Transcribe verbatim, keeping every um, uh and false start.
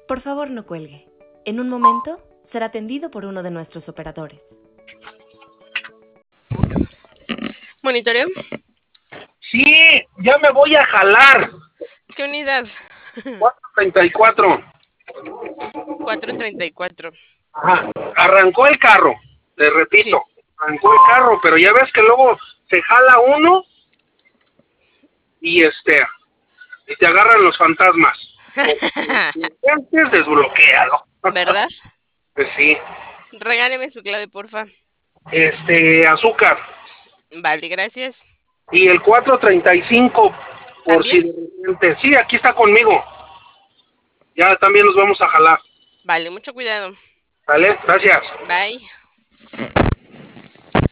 Por favor, no cuelgue. En un momento será atendido por uno de nuestros operadores. ¿Monitoreo? Sí, ya me voy a jalar. ¿Qué unidad? cuatro treinta y cuatro. cuatro treinta y cuatro. Ajá. Arrancó el carro, te repito. Sí. Arrancó el carro, pero ya ves que luego se jala uno y este y te agarran los fantasmas. Antes desbloquéalo. ¿Verdad? Pues sí. Regáleme su clave, porfa. Este, azúcar. Vale, gracias. Y el cuatro treinta y cinco, por ¿También? si de repente. Sí, aquí está conmigo. Ya también nos vamos a jalar. Vale, mucho cuidado. Vale, gracias. Bye.